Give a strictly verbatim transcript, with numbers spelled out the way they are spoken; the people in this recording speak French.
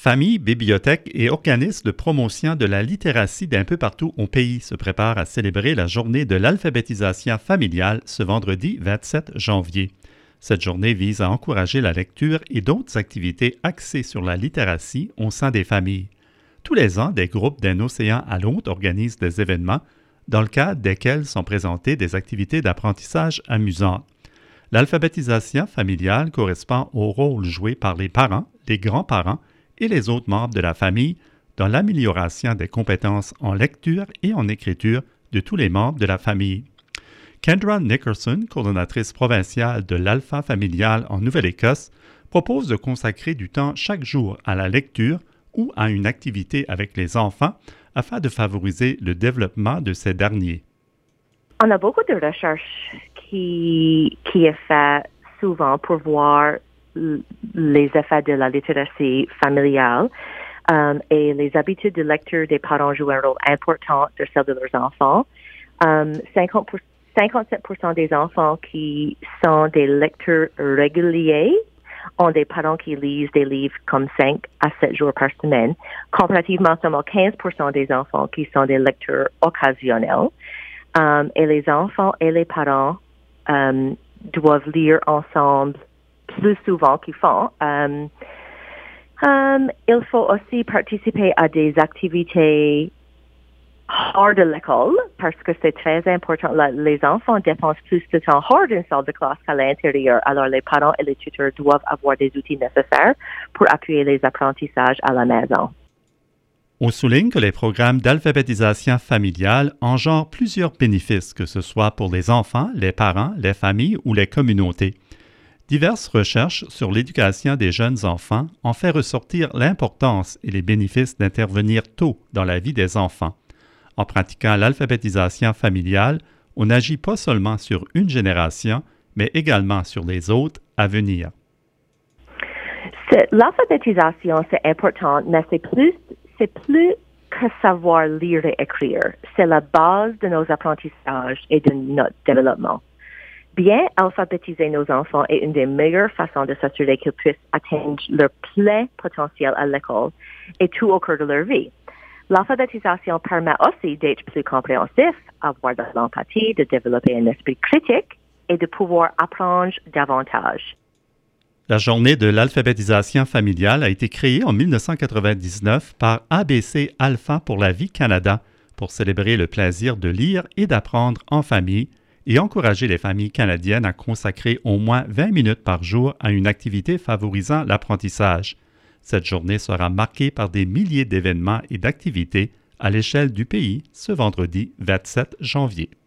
Familles, bibliothèques et organismes de promotion de la littératie d'un peu partout au pays se préparent à célébrer la journée de l'alphabétisation familiale ce vendredi vingt-sept janvier. Cette journée vise à encourager la lecture et d'autres activités axées sur la littératie au sein des familles. Tous les ans, des groupes d'un océan à l'autre organisent des événements dans le cadre desquels sont présentées des activités d'apprentissage amusantes. L'alphabétisation familiale correspond au rôle joué par les parents, les grands-parents et les autres membres de la famille dans l'amélioration des compétences en lecture et en écriture de tous les membres de la famille. Kendra Nickerson, coordonnatrice provinciale de l'Alpha familial en Nouvelle-Écosse, propose de consacrer du temps chaque jour à la lecture ou à une activité avec les enfants afin de favoriser le développement de ces derniers. On a beaucoup de recherches qui, qui est fait souvent pour voir les effets de la littératie familiale um, et les habitudes de lecture des parents jouent un rôle important sur celle de leurs enfants. Um, cinquante pour, cinquante-sept pour cent des enfants qui sont des lecteurs réguliers ont des parents qui lisent des livres comme cinq à sept jours par semaine, comparativement seulement quinze pour cent des enfants qui sont des lecteurs occasionnels. Um, et les enfants et les parents um, doivent lire ensemble plus souvent qu'ils font. Um, um, il faut aussi participer à des activités hors de l'école parce que c'est très important. La, les enfants dépensent plus de temps hors d'une salle de classe qu'à l'intérieur. Alors les parents et les tuteurs doivent avoir des outils nécessaires pour appuyer les apprentissages à la maison. On souligne que les programmes d'alphabétisation familiale engendrent plusieurs bénéfices, que ce soit pour les enfants, les parents, les familles ou les communautés. Diverses recherches sur l'éducation des jeunes enfants ont fait ressortir l'importance et les bénéfices d'intervenir tôt dans la vie des enfants. En pratiquant l'alphabétisation familiale, on n'agit pas seulement sur une génération, mais également sur les autres à venir. C'est, l'alphabétisation, c'est important, mais c'est plus, c'est plus que savoir lire et écrire. C'est la base de nos apprentissages et de notre développement. Bien alphabétiser nos enfants est une des meilleures façons de s'assurer qu'ils puissent atteindre leur plein potentiel à l'école et tout au cours de leur vie. L'alphabétisation permet aussi d'être plus compréhensif, avoir de l'empathie, de développer un esprit critique et de pouvoir apprendre davantage. La journée de l'alphabétisation familiale a été créée en dix-neuf cent quatre-vingt-dix-neuf par A B C Alpha pour la vie Canada pour célébrer le plaisir de lire et d'apprendre en famille et encourager les familles canadiennes à consacrer au moins vingt minutes par jour à une activité favorisant l'apprentissage. Cette journée sera marquée par des milliers d'événements et d'activités à l'échelle du pays ce vendredi vingt-sept janvier.